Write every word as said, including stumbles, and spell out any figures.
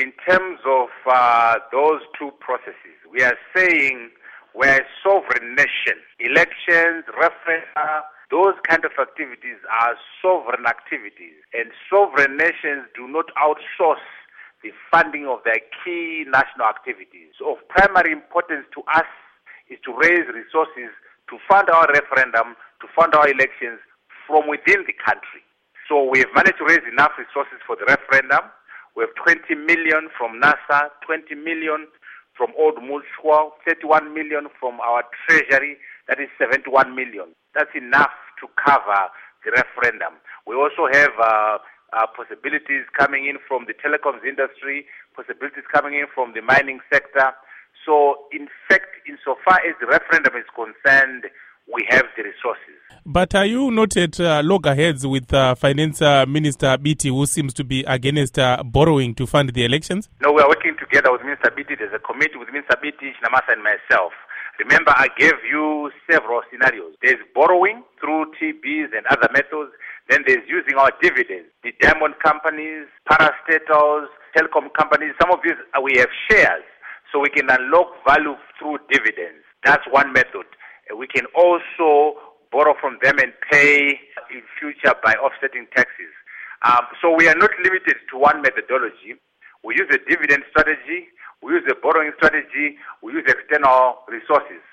in terms of uh, those two processes, we are saying we're a sovereign nation. Elections, referenda, those kind of activities are sovereign activities, and sovereign nations do not outsource the funding of their key national activities. So of primary importance to us is to raise resources to fund our referendum, to fund our elections from within the country. So we have managed to raise enough resources for the referendum. We have twenty million from NASA, twenty million from Old Mutual, thirty-one million from our treasury, that is seventy-one million. That's enough to cover the referendum. We also have uh, uh, possibilities coming in from the telecoms industry, possibilities coming in from the mining sector. So, in fact, insofar as the referendum is concerned, we have the resources. But are you not at uh, loggerheads with uh, Finance uh, Minister Biti, who seems to be against uh, borrowing to fund the elections? No, we are working together with Minister Biti. There's a committee with Minister Biti, Shinamasa, and myself. Remember, I gave you several scenarios. There's borrowing through T Bs and other methods. Then there's using our dividends. The diamond companies, parastatals, telecom companies, some of these uh, we have shares, so we can unlock value through dividends. That's one method. Uh, we can also borrow from them and pay in future by offsetting taxes. Um, so we are not limited to one methodology. We use a dividend strategy, we use a borrowing strategy, we use external resources.